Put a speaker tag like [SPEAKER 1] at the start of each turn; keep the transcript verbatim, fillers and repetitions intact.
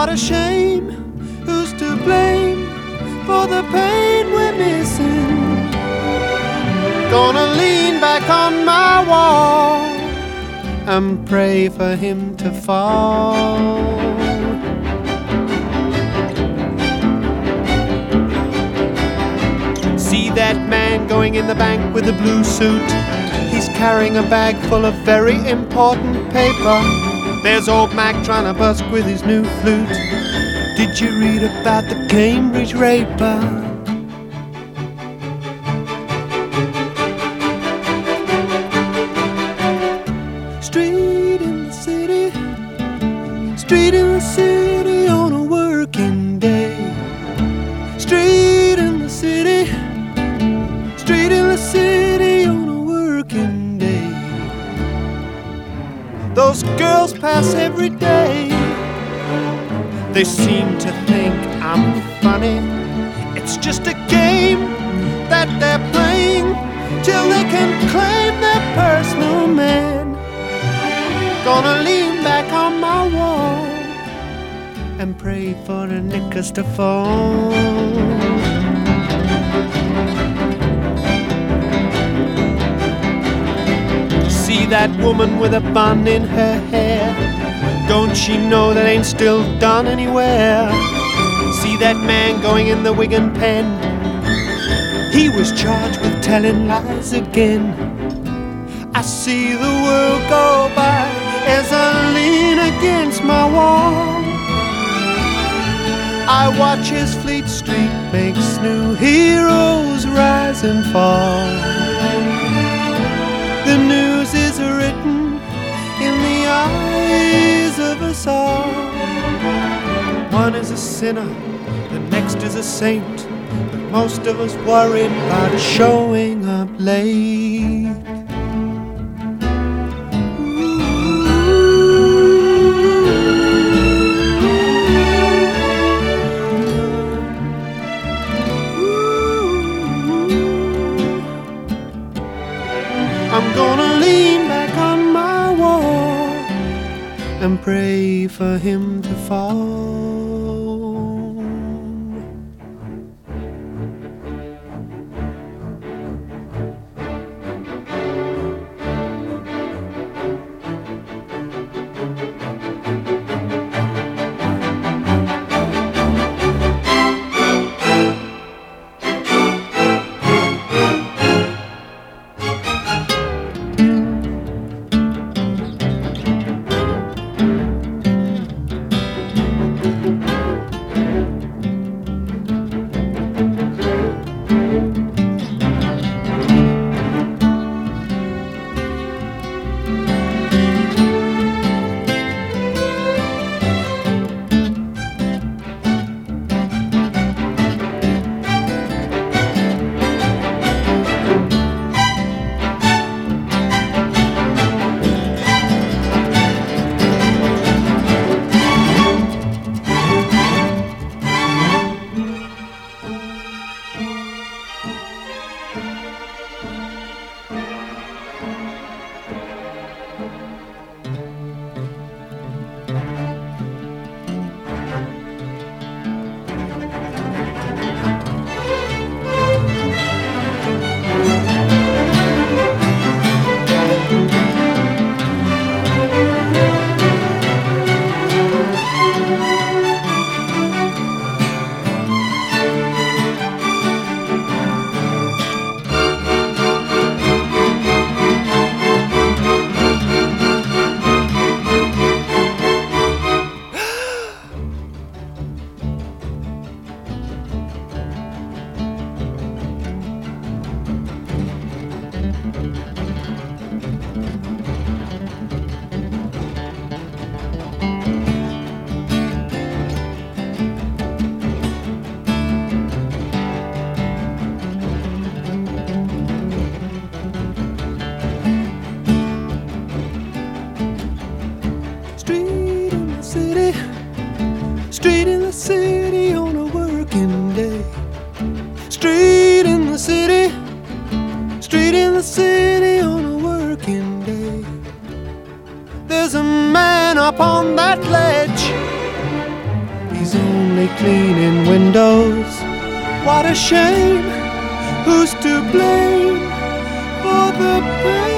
[SPEAKER 1] a shame. Who's to blame for the pain we're missing? Gonna lean back on my wall and pray for him to fall. See that man going in the bank with a blue suit. He's carrying a bag full of very important paper. There's old Mac trying to busk with his new flute. Did you read about the Cambridge raper? Street in the city, street in the city on a working day. Street in the city, street in the city on a working day. Those girls pass every day. They seem to think I'm funny. It's just a game that they're playing till they can claim their personal man. Gonna lean back on my wall and pray for the knickers to fall. See that woman with a bun in her hair? Don't she know that ain't still done anywhere? See that man going in the Wigan pen? He was charged with telling lies again. I see the world go by as I lean against my wall. I watch his Fleet Street makes new heroes rise and fall. The news is written in the eyes of us all. One is a sinner, the next is a saint, but most of us worried about showing up late. I'm gonna lean back on my wall and pray for him to fall. Street in the city on a working day. Street in the city, street in the city on a working day. There's a man up on that ledge only cleaning windows. What a shame. Who's to blame for the pain?